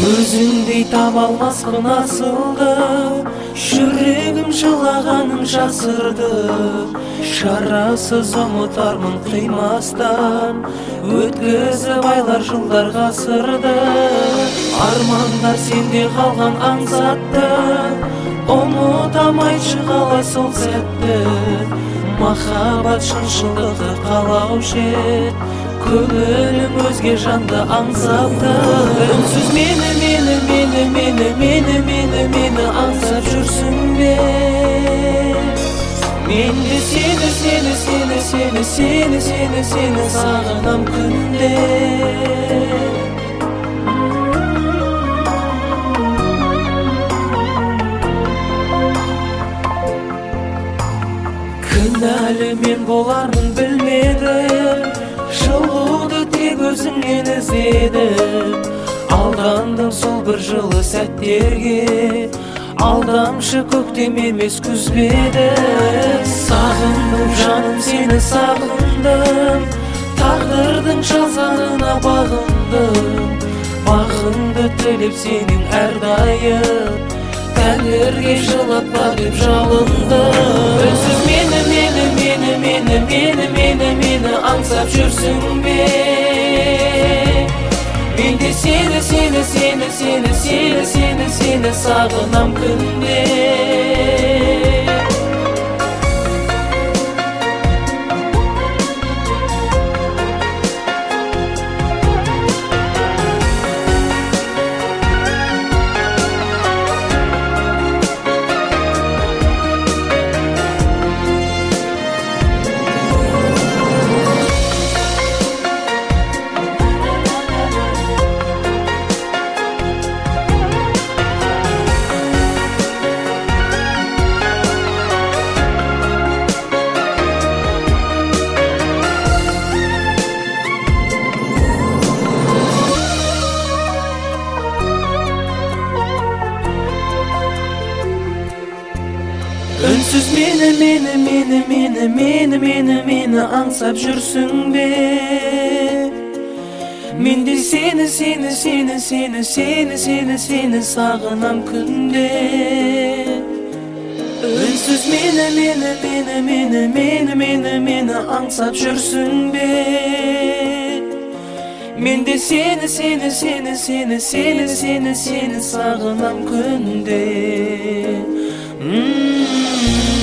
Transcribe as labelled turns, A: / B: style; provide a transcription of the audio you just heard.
A: Өзіңдей таба алмаспын асылды, жүрегім жылағаның жасырды. Шарасыз ұмытармын қимастан, өткізіп айлар жылдар ғасырды. Армандар сенде қалған аңсатты, ұмытамайшы қалай сол сәтті. Махаббат шыншылдықты қалаушы, көңілім өзге жанды аңсапты. Үнсіз мені аңсап жүрсің бе? Мен де сені сағынам күнде. Кінәлі мен боларын білмедім, жылуды тек өзіңнен іздедім. Алдандым сол бір жылы сәттерге, алдамшы көктем емес күз беді. Сағындым жаным сені сағындым, тағдырдың жазғанына бағындым. Бағыңды тілеп сенің әрдайым, тәңірге жылатпа деп жалындым. Үнсіз мені аңсап жүрсің бе? Мен де сені сағынам күнде. Үнсіз мені аңсап жүрсің бе? Мен де сені сағынам күнде. Үнсіз мені аңсап жүрсің бе? Мен де сені сағынам күнде.